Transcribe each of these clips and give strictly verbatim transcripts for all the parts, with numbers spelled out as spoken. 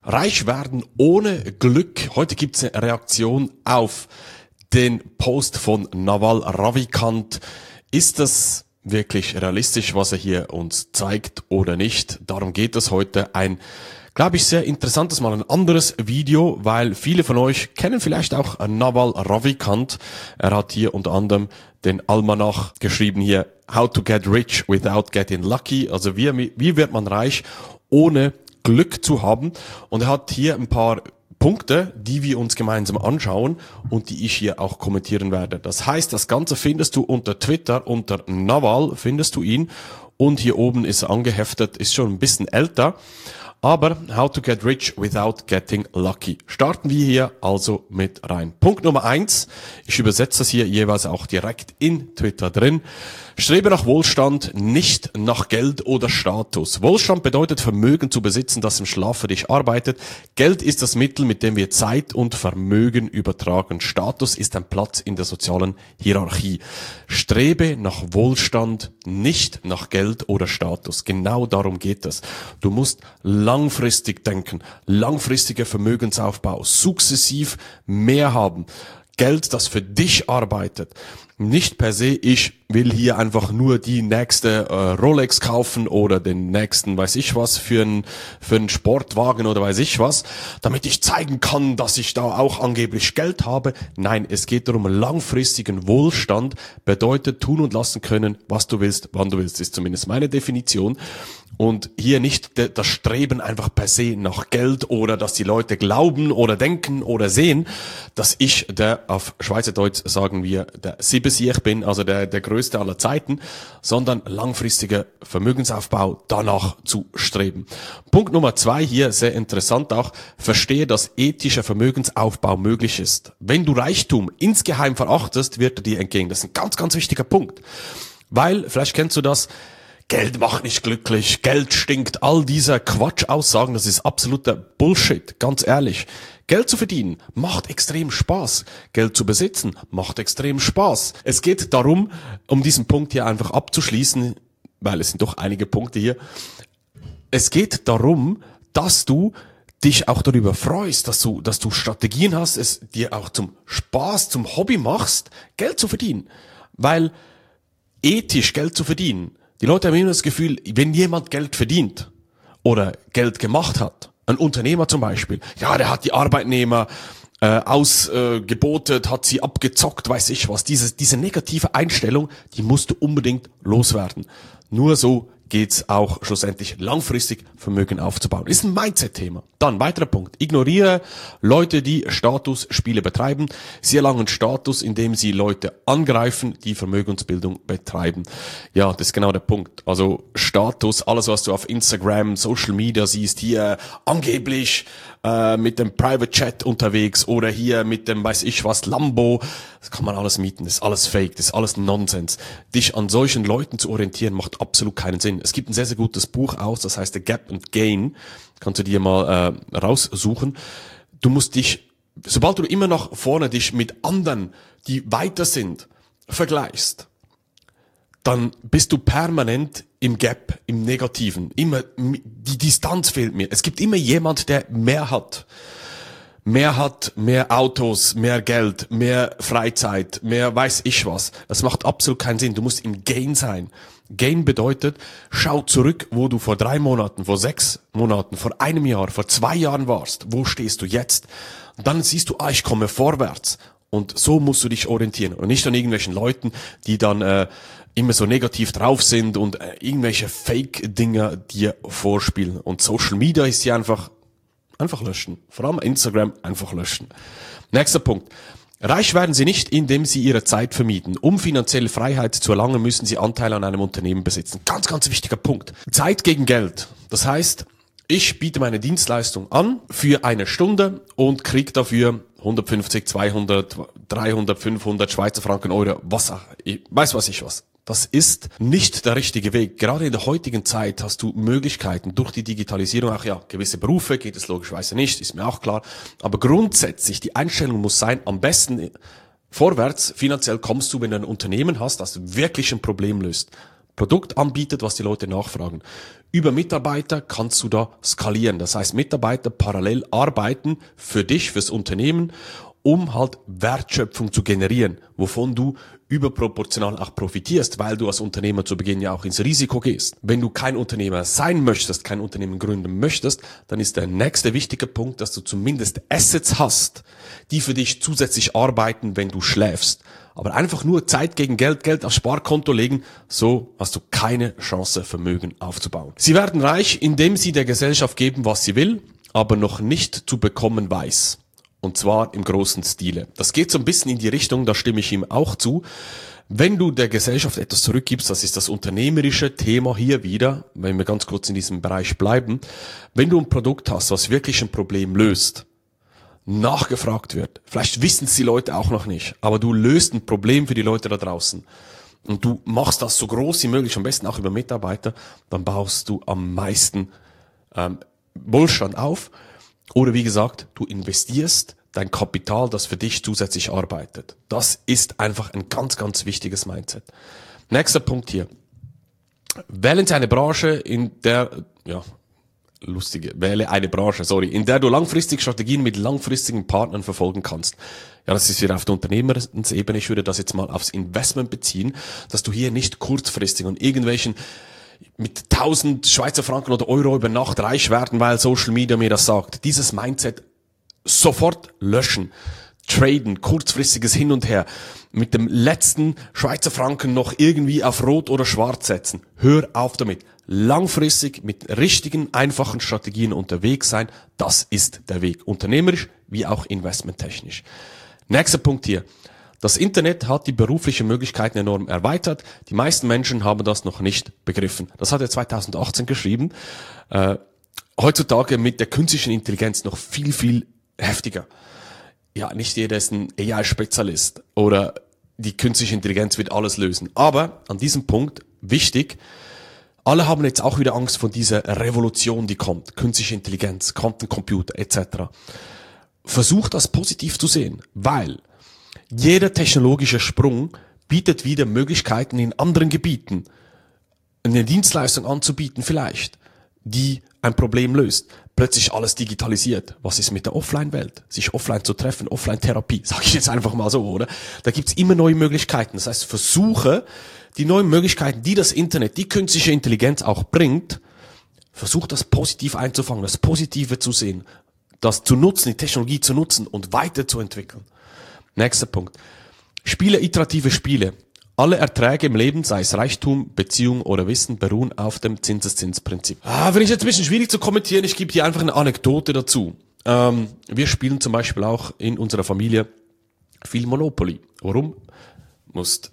Reich werden ohne Glück. Heute gibt's eine Reaktion auf den Post von Naval Ravikant. Ist das wirklich realistisch, was er hier uns zeigt oder nicht? Darum geht es heute. Ein, glaube ich, sehr interessantes, mal ein anderes Video, weil viele von euch kennen vielleicht auch Naval Ravikant. Er hat hier unter anderem den Almanach geschrieben hier, How to get rich without getting lucky. Also wie, wie wird man reich ohne Glück zu haben? Und er hat hier ein paar Punkte, die wir uns gemeinsam anschauen und die ich hier auch kommentieren werde. Das heißt, das Ganze findest du unter Twitter, unter Naval findest du ihn und hier oben ist er angeheftet, ist schon ein bisschen älter. Aber How to get rich without getting lucky. Starten wir hier also mit rein. Punkt Nummer eins. Ich übersetze das hier jeweils auch direkt in Twitter drin. Strebe nach Wohlstand, nicht nach Geld oder Status. Wohlstand bedeutet Vermögen zu besitzen, das im Schlaf für dich arbeitet. Geld ist das Mittel, mit dem wir Zeit und Vermögen übertragen. Status ist ein Platz in der sozialen Hierarchie. Strebe nach Wohlstand, nicht nach Geld oder Status. Genau darum geht es. Du musst langfristig denken, langfristiger Vermögensaufbau, sukzessiv mehr haben. Geld, das für dich arbeitet. Nicht per se, ich will hier einfach nur die nächste äh, Rolex kaufen oder den nächsten, weiß ich was, für einen für einen Sportwagen oder weiß ich was, damit ich zeigen kann, dass ich da auch angeblich Geld habe. Nein, es geht darum, langfristigen Wohlstand bedeutet tun und lassen können, was du willst, wann du willst, ist zumindest meine Definition. Und hier nicht das Streben einfach per se nach Geld oder dass die Leute glauben oder denken oder sehen, dass ich der, auf Schweizerdeutsch sagen wir, der Siebensieg bin, also der, der größte aller Zeiten, sondern langfristiger Vermögensaufbau danach zu streben. Punkt Nummer zwei hier, sehr interessant auch, verstehe, dass ethischer Vermögensaufbau möglich ist. Wenn du Reichtum insgeheim verachtest, wird er dir entgegen. Das ist ein ganz, ganz wichtiger Punkt. Weil, vielleicht kennst du das, Geld macht nicht glücklich, Geld stinkt, all diese Quatschaussagen, das ist absoluter Bullshit, ganz ehrlich. Geld zu verdienen macht extrem Spaß. Geld zu besitzen macht extrem Spaß. Es geht darum, um diesen Punkt hier einfach abzuschließen, weil es sind doch einige Punkte hier. Es geht darum, dass du dich auch darüber freust, dass du, dass du Strategien hast, es dir auch zum Spaß, zum Hobby machst, Geld zu verdienen. Weil ethisch Geld zu verdienen, die Leute haben immer das Gefühl, wenn jemand Geld verdient oder Geld gemacht hat, ein Unternehmer zum Beispiel, ja, der hat die Arbeitnehmer äh, ausgebotet, äh, hat sie abgezockt, weiß ich was. Diese, diese negative Einstellung, die musst du unbedingt loswerden. Nur so geht's auch schlussendlich langfristig Vermögen aufzubauen. Ist ein Mindset-Thema. Dann weiterer Punkt. Ignoriere Leute, die Statusspiele betreiben. Sie erlangen Status, indem sie Leute angreifen, die Vermögensbildung betreiben. Ja, das ist genau der Punkt. Also Status, alles was du auf Instagram, Social Media siehst, hier angeblich äh, mit dem Private Chat unterwegs oder hier mit dem, weiß ich was, Lambo. Das kann man alles mieten. Das ist alles Fake. Das ist alles Nonsens. Dich an solchen Leuten zu orientieren, macht absolut keinen Sinn. Es gibt ein sehr, sehr gutes Buch aus, das heißt The Gap and Gain. Kannst du dir mal äh, raussuchen. Du musst dich, sobald du immer nach vorne dich mit anderen, die weiter sind, vergleichst, dann bist du permanent im Gap, im Negativen. Immer, die Distanz fehlt mir. Es gibt immer jemand, der mehr hat. Mehr hat, mehr Autos, mehr Geld, mehr Freizeit, mehr weiß ich was. Das macht absolut keinen Sinn. Du musst im Gain sein. Gain bedeutet, schau zurück, wo du vor drei Monaten, vor sechs Monaten, vor einem Jahr, vor zwei Jahren warst. Wo stehst du jetzt? Und dann siehst du, ah, ich komme vorwärts. Und so musst du dich orientieren. Und nicht an irgendwelchen Leuten, die dann äh, immer so negativ drauf sind und äh, irgendwelche Fake-Dinger dir vorspielen. Und Social Media ist hier einfach Einfach löschen. Vor allem Instagram einfach löschen. Nächster Punkt. Reich werden Sie nicht, indem Sie Ihre Zeit vermieten. Um finanzielle Freiheit zu erlangen, müssen Sie Anteile an einem Unternehmen besitzen. Ganz, ganz wichtiger Punkt. Zeit gegen Geld. Das heißt, ich biete meine Dienstleistung an für eine Stunde und kriege dafür hundertfünfzig, zweihundert, dreihundert, fünfhundert Schweizer Franken, Euro, was auch, ich weiß was ich was. Das ist nicht der richtige Weg. Gerade in der heutigen Zeit hast du Möglichkeiten durch die Digitalisierung, auch ja, gewisse Berufe geht es logischerweise nicht, ist mir auch klar. Aber grundsätzlich, die Einstellung muss sein, am besten vorwärts finanziell kommst du, wenn du ein Unternehmen hast, das wirklich ein Problem löst. Produkt anbietet, was die Leute nachfragen. Über Mitarbeiter kannst du da skalieren. Das heißt, Mitarbeiter parallel arbeiten für dich, fürs Unternehmen, um halt Wertschöpfung zu generieren, wovon du überproportional auch profitierst, weil du als Unternehmer zu Beginn ja auch ins Risiko gehst. Wenn du kein Unternehmer sein möchtest, kein Unternehmen gründen möchtest, dann ist der nächste wichtige Punkt, dass du zumindest Assets hast, die für dich zusätzlich arbeiten, wenn du schläfst. Aber einfach nur Zeit gegen Geld, Geld aufs Sparkonto legen, so hast du keine Chance, Vermögen aufzubauen. Sie werden reich, indem sie der Gesellschaft geben, was sie will, aber noch nicht zu bekommen weiß. Und zwar im großen Stile. Das geht so ein bisschen in die Richtung, da stimme ich ihm auch zu. Wenn du der Gesellschaft etwas zurückgibst, das ist das unternehmerische Thema hier wieder, wenn wir ganz kurz in diesem Bereich bleiben. Wenn du ein Produkt hast, was wirklich ein Problem löst, nachgefragt wird, vielleicht wissen es die Leute auch noch nicht, aber du löst ein Problem für die Leute da draußen und du machst das so groß wie möglich, am besten auch über Mitarbeiter, dann baust du am meisten ähm, Wohlstand auf. Oder wie gesagt, du investierst dein Kapital, das für dich zusätzlich arbeitet. Das ist einfach ein ganz, ganz wichtiges Mindset. Nächster Punkt hier. Wählen Sie eine Branche, in der, ja, lustige, wähle eine Branche, sorry, in der du langfristig Strategien mit langfristigen Partnern verfolgen kannst. Ja, das ist wieder auf der Unternehmensebene. Ich würde das jetzt mal aufs Investment beziehen, dass du hier nicht kurzfristig und irgendwelchen mit tausend Schweizer Franken oder Euro über Nacht reich werden, weil Social Media mir das sagt. Dieses Mindset sofort löschen, traden, kurzfristiges Hin und Her, mit dem letzten Schweizer Franken noch irgendwie auf Rot oder Schwarz setzen. Hör auf damit. Langfristig mit richtigen, einfachen Strategien unterwegs sein, das ist der Weg. Unternehmerisch wie auch investmenttechnisch. Nächster Punkt hier. Das Internet hat die beruflichen Möglichkeiten enorm erweitert. Die meisten Menschen haben das noch nicht begriffen. Das hat er zwanzig achtzehn geschrieben. Äh, heutzutage mit der künstlichen Intelligenz noch viel, viel heftiger. Ja, nicht jeder ist ein A I-Spezialist oder die künstliche Intelligenz wird alles lösen. Aber an diesem Punkt, wichtig, alle haben jetzt auch wieder Angst vor dieser Revolution, die kommt. Künstliche Intelligenz, Quantencomputer et cetera. Versuch das positiv zu sehen, weil jeder technologische Sprung bietet wieder Möglichkeiten in anderen Gebieten, eine Dienstleistung anzubieten vielleicht, die ein Problem löst. Plötzlich alles digitalisiert. Was ist mit der Offline-Welt? Sich offline zu treffen, Offline-Therapie, sage ich jetzt einfach mal so, oder? Da gibt's immer neue Möglichkeiten. Das heißt, versuche die neuen Möglichkeiten, die das Internet, die künstliche Intelligenz auch bringt, versuch das positiv einzufangen, das Positive zu sehen, das zu nutzen, die Technologie zu nutzen und weiterzuentwickeln. Nächster Punkt. Spiele iterative Spiele. Alle Erträge im Leben, sei es Reichtum, Beziehung oder Wissen, beruhen auf dem Zinseszinsprinzip. Ah, finde ich jetzt ein bisschen schwierig zu kommentieren. Ich gebe dir einfach eine Anekdote dazu. Ähm, wir spielen zum Beispiel auch in unserer Familie viel Monopoly. Warum? Du musst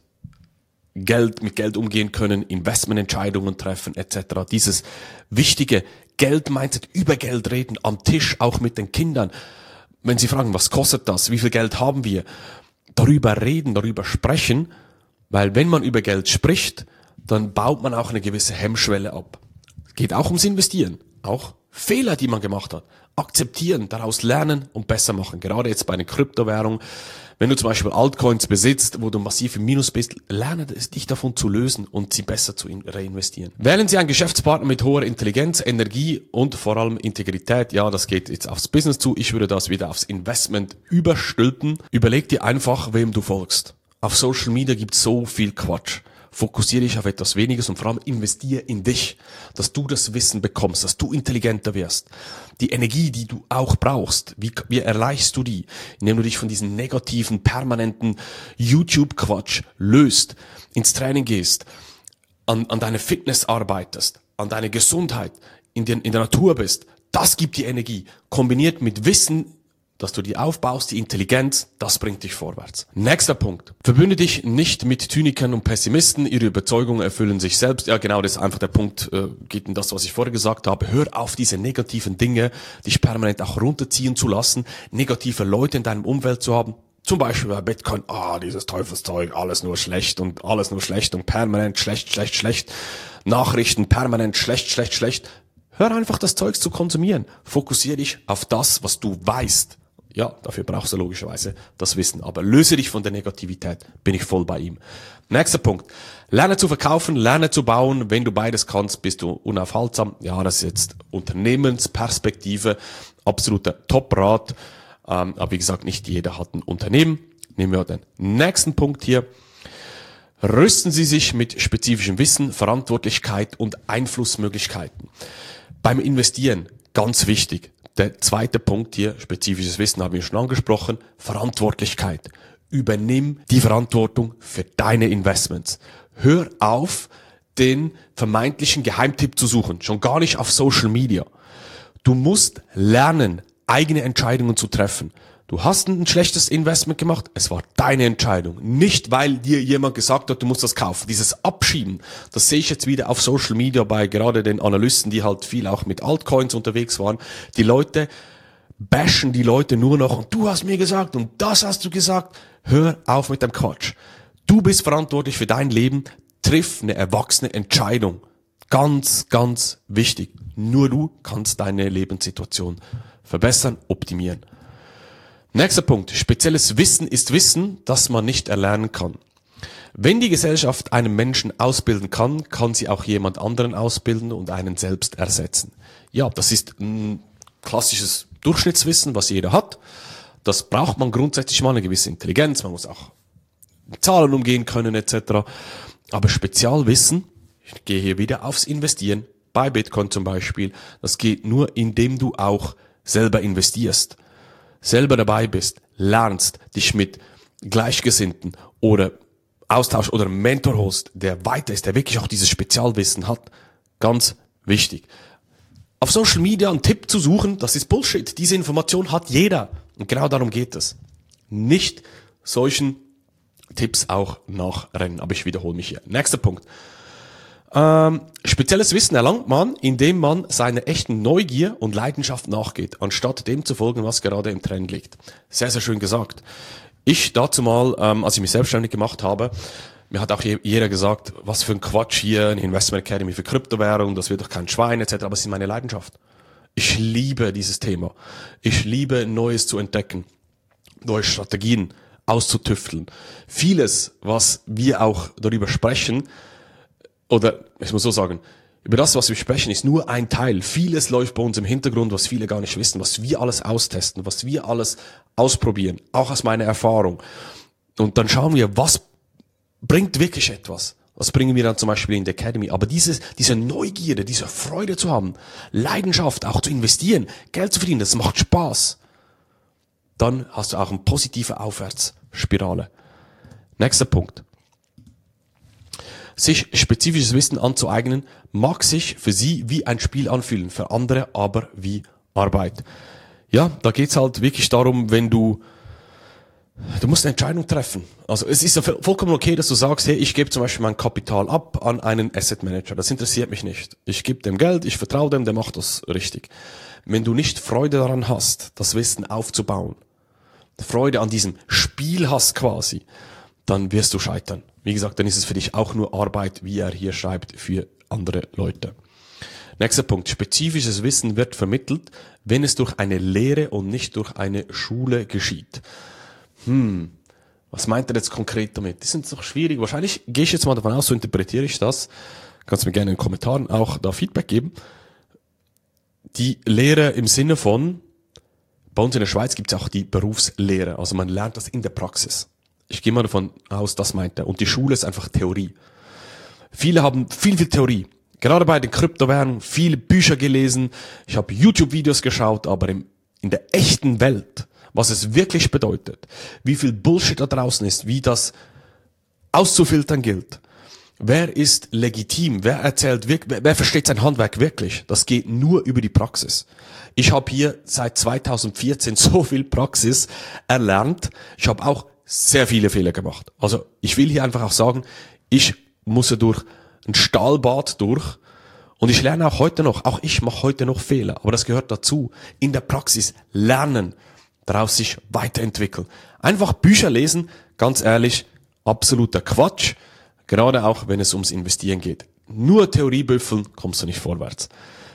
Geld mit Geld umgehen können, Investmententscheidungen treffen et cetera. Dieses wichtige Geld-Mindset, über Geld reden, am Tisch, auch mit den Kindern. Wenn sie fragen, was kostet das, wie viel Geld haben wir, darüber reden, darüber sprechen, weil wenn man über Geld spricht, dann baut man auch eine gewisse Hemmschwelle ab. Es geht auch ums Investieren, auch Fehler, die man gemacht hat, akzeptieren, daraus lernen und besser machen. Gerade jetzt bei den Kryptowährungen, wenn du zum Beispiel Altcoins besitzt, wo du massiv im Minus bist, lerne es, dich davon zu lösen und sie besser zu reinvestieren. Wählen Sie einen Geschäftspartner mit hoher Intelligenz, Energie und vor allem Integrität. Ja, das geht jetzt aufs Business zu. Ich würde das wieder aufs Investment überstülpen. Überleg dir einfach, wem du folgst. Auf Social Media gibt es so viel Quatsch. Fokussiere dich auf etwas Weniges und vor allem investiere in dich, dass du das Wissen bekommst, dass du intelligenter wirst. Die Energie, die du auch brauchst, wie, wie erreichst du die? Indem du dich von diesem negativen, permanenten YouTube-Quatsch löst, ins Training gehst, an, an deine Fitness arbeitest, an deine Gesundheit, in, den, in der Natur bist. Das gibt die Energie, kombiniert mit Wissen, dass du die aufbaust, die Intelligenz, das bringt dich vorwärts. Nächster Punkt. Verbünde dich nicht mit Zynikern und Pessimisten, ihre Überzeugungen erfüllen sich selbst. Ja, genau, das ist einfach der Punkt, äh, geht in das, was ich vorher gesagt habe. Hör auf, diese negativen Dinge, dich permanent auch runterziehen zu lassen, negative Leute in deinem Umfeld zu haben. Zum Beispiel bei Bitcoin, ah, dieses Teufelszeug, alles nur schlecht und alles nur schlecht und permanent schlecht, schlecht, schlecht. Nachrichten permanent schlecht, schlecht, schlecht. Hör einfach das Zeugs zu konsumieren. Fokussiere dich auf das, was du weißt. Ja, dafür brauchst du logischerweise das Wissen. Aber löse dich von der Negativität, bin ich voll bei ihm. Nächster Punkt. Lerne zu verkaufen, lerne zu bauen. Wenn du beides kannst, bist du unaufhaltsam. Ja, das ist jetzt Unternehmensperspektive. Absoluter Top-Rat. Ähm, aber wie gesagt, nicht jeder hat ein Unternehmen. Nehmen wir den nächsten Punkt hier. Rüsten Sie sich mit spezifischem Wissen, Verantwortlichkeit und Einflussmöglichkeiten. Beim Investieren, ganz wichtig. Der zweite Punkt hier, spezifisches Wissen, haben wir schon angesprochen, Verantwortlichkeit. Übernimm die Verantwortung für deine Investments. Hör auf, den vermeintlichen Geheimtipp zu suchen, schon gar nicht auf Social Media. Du musst lernen, eigene Entscheidungen zu treffen. Du hast ein schlechtes Investment gemacht, es war deine Entscheidung. Nicht, weil dir jemand gesagt hat, du musst das kaufen. Dieses Abschieben, das sehe ich jetzt wieder auf Social Media bei gerade den Analysten, die halt viel auch mit Altcoins unterwegs waren. Die Leute bashen die Leute nur noch und du hast mir gesagt und das hast du gesagt. Hör auf mit dem Quatsch. Du bist verantwortlich für dein Leben, triff eine erwachsene Entscheidung. Ganz, ganz wichtig. Nur du kannst deine Lebenssituation verbessern, optimieren. Nächster Punkt. Spezielles Wissen ist Wissen, das man nicht erlernen kann. Wenn die Gesellschaft einen Menschen ausbilden kann, kann sie auch jemand anderen ausbilden und einen selbst ersetzen. Ja, das ist ein klassisches Durchschnittswissen, was jeder hat. Das braucht man grundsätzlich mal, eine gewisse Intelligenz. Man muss auch mit Zahlen umgehen können et cetera. Aber Spezialwissen, ich gehe hier wieder aufs Investieren, bei Bitcoin zum Beispiel, das geht nur, indem du auch selber investierst. Selber dabei bist, lernst, dich mit Gleichgesinnten oder Austausch oder einen Mentor holst, der weiter ist, der wirklich auch dieses Spezialwissen hat. Ganz wichtig. Auf Social Media einen Tipp zu suchen, das ist Bullshit. Diese Information hat jeder. Und genau darum geht es. Nicht solchen Tipps auch nachrennen. Aber ich wiederhole mich hier. Nächster Punkt. Ähm, spezielles Wissen erlangt man, indem man seiner echten Neugier und Leidenschaft nachgeht, anstatt dem zu folgen, was gerade im Trend liegt. Sehr, sehr schön gesagt. Ich dazu mal, ähm, als ich mich selbstständig gemacht habe, mir hat auch jeder gesagt, was für ein Quatsch hier, eine Investment Academy für Kryptowährung, das wird doch kein Schwein et cetera. Aber es ist meine Leidenschaft. Ich liebe dieses Thema. Ich liebe Neues zu entdecken, neue Strategien auszutüfteln. Vieles, was wir auch darüber sprechen, oder ich muss so sagen, über das, was wir sprechen, ist nur ein Teil. Vieles läuft bei uns im Hintergrund, was viele gar nicht wissen, was wir alles austesten, was wir alles ausprobieren, auch aus meiner Erfahrung. Und dann schauen wir, was bringt wirklich etwas. Was bringen wir dann zum Beispiel in der Academy? Aber dieses, diese Neugierde, diese Freude zu haben, Leidenschaft, auch zu investieren, Geld zu verdienen, das macht Spaß. Dann hast du auch eine positive Aufwärtsspirale. Nächster Punkt. Sich spezifisches Wissen anzueignen, mag sich für sie wie ein Spiel anfühlen, für andere aber wie Arbeit. Ja, da geht's halt wirklich darum, wenn du, du musst eine Entscheidung treffen. Also es ist ja vollkommen okay, dass du sagst, hey, ich gebe zum Beispiel mein Kapital ab an einen Asset Manager. Das interessiert mich nicht. Ich gebe dem Geld, ich vertraue dem, der macht das richtig. Wenn du nicht Freude daran hast, das Wissen aufzubauen, Freude an diesem Spiel hast quasi, dann wirst du scheitern. Wie gesagt, dann ist es für dich auch nur Arbeit, wie er hier schreibt, für andere Leute. Nächster Punkt. Spezifisches Wissen wird vermittelt, wenn es durch eine Lehre und nicht durch eine Schule geschieht. Hm, was meint er jetzt konkret damit? Das ist doch schwierig. Wahrscheinlich gehe ich jetzt mal davon aus, so interpretiere ich das. Kannst mir gerne in den Kommentaren auch da Feedback geben. Die Lehre im Sinne von, bei uns in der Schweiz gibt es auch die Berufslehre. Also man lernt das in der Praxis. Ich gehe mal davon aus, das meint er. Und die Schule ist einfach Theorie. Viele haben viel, viel Theorie. Gerade bei den Kryptowährungen, viele Bücher gelesen. Ich habe YouTube-Videos geschaut, aber im, in der echten Welt, was es wirklich bedeutet, wie viel Bullshit da draußen ist, wie das auszufiltern gilt. Wer ist legitim? Wer erzählt wirklich, wer, wer versteht sein Handwerk wirklich? Das geht nur über die Praxis. Ich habe hier seit zweitausendvierzehn so viel Praxis erlernt. Ich habe auch sehr viele Fehler gemacht. Also ich will hier einfach auch sagen, ich muss ja durch ein Stahlbad durch und ich lerne auch heute noch, auch ich mache heute noch Fehler, aber das gehört dazu. In der Praxis lernen, daraus sich weiterentwickeln. Einfach Bücher lesen, ganz ehrlich, absoluter Quatsch, gerade auch wenn es ums Investieren geht. Nur Theorie büffeln, kommst du nicht vorwärts.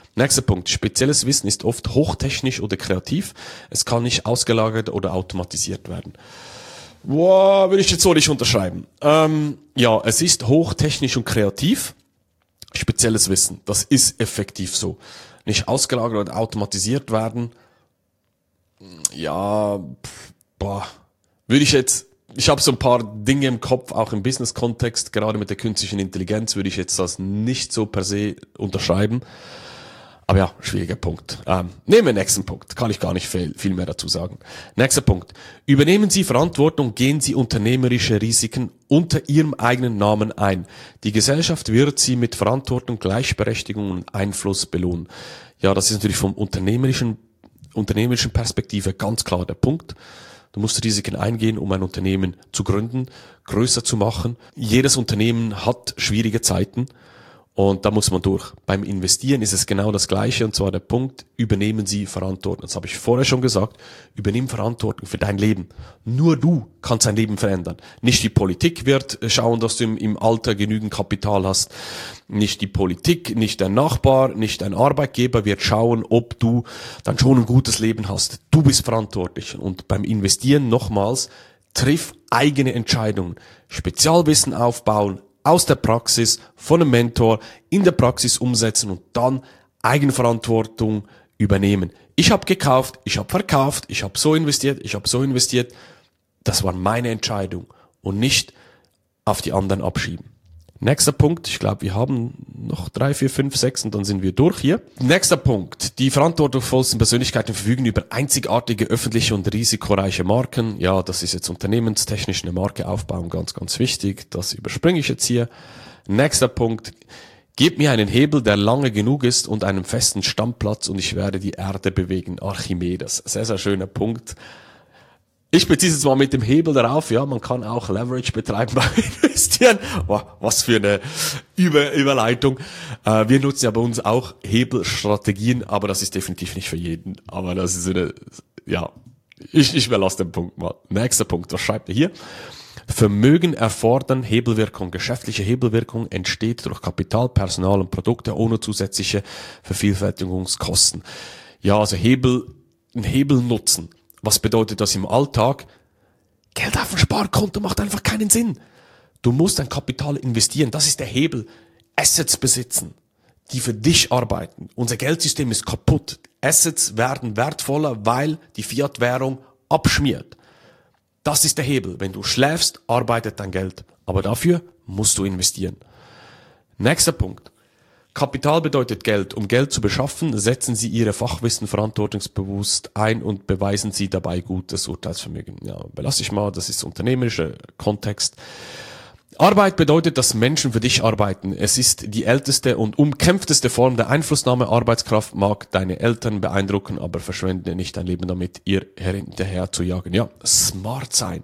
Nächster Punkt. Spezielles Wissen ist oft hochtechnisch oder kreativ. Es kann nicht ausgelagert oder automatisiert werden. Wow, will ich jetzt so nicht unterschreiben. Ähm, ja, es ist hochtechnisch und kreativ. Spezielles Wissen. Das ist effektiv so. Nicht ausgelagert oder automatisiert werden. Ja, pff, boah, würde ich jetzt, ich habe so ein paar Dinge im Kopf, auch im Business-Kontext, gerade mit der künstlichen Intelligenz würde ich jetzt das nicht so per se unterschreiben. Aber ja, schwieriger Punkt. Ähm, nehmen wir den nächsten Punkt. Kann ich gar nicht viel, viel mehr dazu sagen. Nächster Punkt. Übernehmen Sie Verantwortung, gehen Sie unternehmerische Risiken unter Ihrem eigenen Namen ein. Die Gesellschaft wird Sie mit Verantwortung, Gleichberechtigung und Einfluss belohnen. Ja, das ist natürlich vom unternehmerischen, unternehmerischen Perspektive ganz klar der Punkt. Du musst Risiken eingehen, um ein Unternehmen zu gründen, größer zu machen. Jedes Unternehmen hat schwierige Zeiten. Und da muss man durch. Beim Investieren ist es genau das Gleiche, und zwar der Punkt, übernehmen Sie Verantwortung. Das habe ich vorher schon gesagt. Übernimm Verantwortung für dein Leben. Nur du kannst dein Leben verändern. Nicht die Politik wird schauen, dass du im, im Alter genügend Kapital hast. Nicht die Politik, nicht dein Nachbar, nicht dein Arbeitgeber wird schauen, ob du dann schon ein gutes Leben hast. Du bist verantwortlich. Und beim Investieren nochmals, triff eigene Entscheidungen. Spezialwissen aufbauen, aus der Praxis, von einem Mentor, in der Praxis umsetzen und dann Eigenverantwortung übernehmen. Ich habe gekauft, ich habe verkauft, ich habe so investiert, ich habe so investiert. Das war meine Entscheidung und nicht auf die anderen abschieben. Nächster Punkt, ich glaube, wir haben noch drei, vier, fünf, sechs und dann sind wir durch hier. Nächster Punkt, die verantwortungsvollsten Persönlichkeiten verfügen über einzigartige öffentliche und risikoreiche Marken. Ja, das ist jetzt unternehmenstechnisch eine Marke aufbauen, ganz, ganz wichtig. Das überspringe ich jetzt hier. Nächster Punkt, gebt mir einen Hebel, der lange genug ist und einen festen Stammplatz und ich werde die Erde bewegen. Archimedes, sehr, sehr schöner Punkt. Ich beziehe es jetzt mal mit dem Hebel darauf, ja, man kann auch Leverage betreiben beim Investieren. Wow, was für eine Über Überleitung. Äh, wir nutzen ja bei uns auch Hebelstrategien, aber das ist definitiv nicht für jeden. Aber das ist eine, ja, ich, ich überlasse den Punkt mal. Nächster Punkt, was schreibt ihr hier? Vermögen erfordern Hebelwirkung. Geschäftliche Hebelwirkung entsteht durch Kapital, Personal und Produkte ohne zusätzliche Vervielfältigungskosten. Ja, also Hebel, ein Hebel nutzen. Was bedeutet das im Alltag? Geld auf dem Sparkonto macht einfach keinen Sinn. Du musst dein Kapital investieren. Das ist der Hebel. Assets besitzen, die für dich arbeiten. Unser Geldsystem ist kaputt. Assets werden wertvoller, weil die Fiat-Währung abschmiert. Das ist der Hebel. Wenn du schläfst, arbeitet dein Geld. Aber dafür musst du investieren. Nächster Punkt. Kapital bedeutet Geld. Um Geld zu beschaffen, setzen Sie Ihre Fachwissen verantwortungsbewusst ein und beweisen Sie dabei gutes Urteilsvermögen. Ja, belasse ich mal, das ist unternehmerischer Kontext. Arbeit bedeutet, dass Menschen für dich arbeiten. Es ist die älteste und umkämpfteste Form der Einflussnahme. Arbeitskraft mag deine Eltern beeindrucken, aber verschwende nicht dein Leben damit, ihr hinterher zu jagen. Ja, smart sein.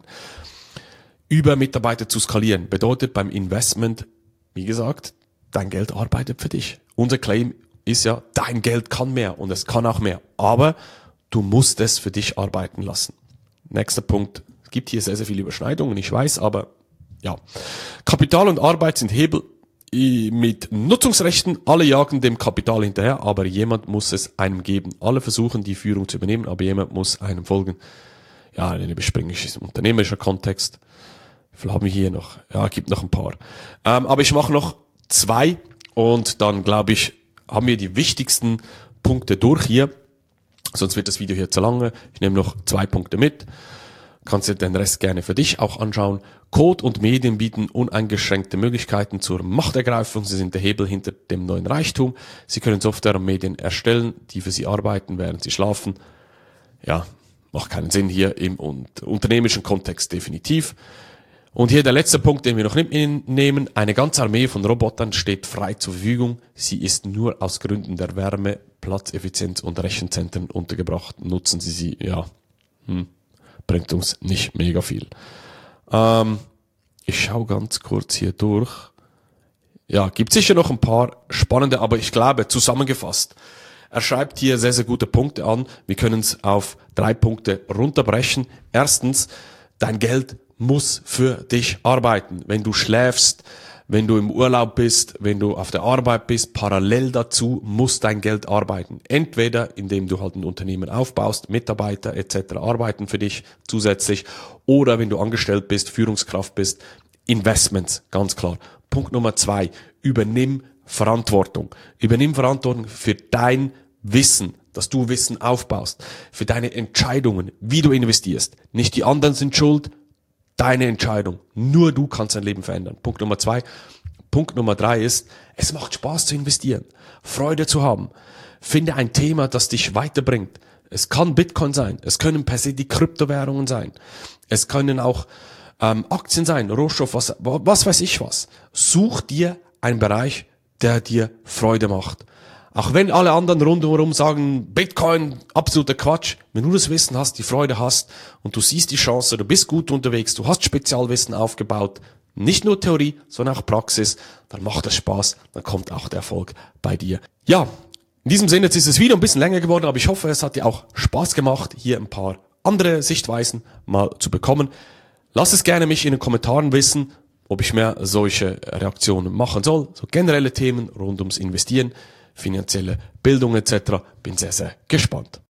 Über Mitarbeiter zu skalieren bedeutet beim Investment, wie gesagt, dein Geld arbeitet für dich. Unser Claim ist ja, dein Geld kann mehr und es kann auch mehr. Aber du musst es für dich arbeiten lassen. Nächster Punkt. Es gibt hier sehr, sehr viele Überschneidungen, ich weiß, aber ja. Kapital und Arbeit sind Hebel mit Nutzungsrechten. Alle jagen dem Kapital hinterher, aber jemand muss es einem geben. Alle versuchen, die Führung zu übernehmen, aber jemand muss einem folgen. Ja, eine überspringe ich ist ein unternehmerischer Kontext. Wie viel haben wir hier noch? Ja, gibt noch ein paar. Ähm, aber ich mache noch zwei und dann, glaube ich, haben wir die wichtigsten Punkte durch hier. Sonst wird das Video hier zu lange. Ich nehme noch zwei Punkte mit. Kannst dir den Rest gerne für dich auch anschauen. Code und Medien bieten uneingeschränkte Möglichkeiten zur Machtergreifung. Sie sind der Hebel hinter dem neuen Reichtum. Sie können Software und Medien erstellen, die für Sie arbeiten, während Sie schlafen. Ja, macht keinen Sinn hier im unternehmerischen Kontext definitiv. Und hier der letzte Punkt, den wir noch mitnehmen. Eine ganze Armee von Robotern steht frei zur Verfügung. Sie ist nur aus Gründen der Wärme, Platzeffizienz und Rechenzentren untergebracht. Nutzen Sie sie, ja, hm, bringt uns nicht mega viel. Ähm, ich schaue ganz kurz hier durch. Ja, gibt sicher noch ein paar spannende, aber ich glaube, zusammengefasst. Er schreibt hier sehr, sehr gute Punkte an. Wir können es auf drei Punkte runterbrechen. Erstens, dein Geld muss für dich arbeiten. Wenn du schläfst, wenn du im Urlaub bist, wenn du auf der Arbeit bist, parallel dazu muss dein Geld arbeiten. Entweder indem du halt ein Unternehmen aufbaust, Mitarbeiter et cetera arbeiten für dich zusätzlich, oder wenn du angestellt bist, Führungskraft bist, Investments, ganz klar. Punkt Nummer zwei, übernimm Verantwortung. Übernimm Verantwortung für dein Wissen, dass du Wissen aufbaust, für deine Entscheidungen, wie du investierst. Nicht die anderen sind schuld, deine Entscheidung. Nur du kannst dein Leben verändern. Punkt Nummer zwei. Punkt Nummer drei ist, es macht Spaß zu investieren, Freude zu haben. Finde ein Thema, das dich weiterbringt. Es kann Bitcoin sein, es können per se die Kryptowährungen sein, es können auch ähm, Aktien sein, Rohstoff, was, was weiß ich was. Such dir einen Bereich, der dir Freude macht. Auch wenn alle anderen rundherum sagen, Bitcoin, absoluter Quatsch. Wenn du das Wissen hast, die Freude hast und du siehst die Chance, du bist gut unterwegs, du hast Spezialwissen aufgebaut, nicht nur Theorie, sondern auch Praxis, dann macht es Spaß, dann kommt auch der Erfolg bei dir. Ja, in diesem Sinne, jetzt ist das Video ein bisschen länger geworden, aber ich hoffe, es hat dir auch Spaß gemacht, hier ein paar andere Sichtweisen mal zu bekommen. Lass es gerne mich in den Kommentaren wissen, ob ich mehr solche Reaktionen machen soll, so generelle Themen rund ums Investieren, finanzielle Bildung et cetera. Bin sehr, sehr gespannt.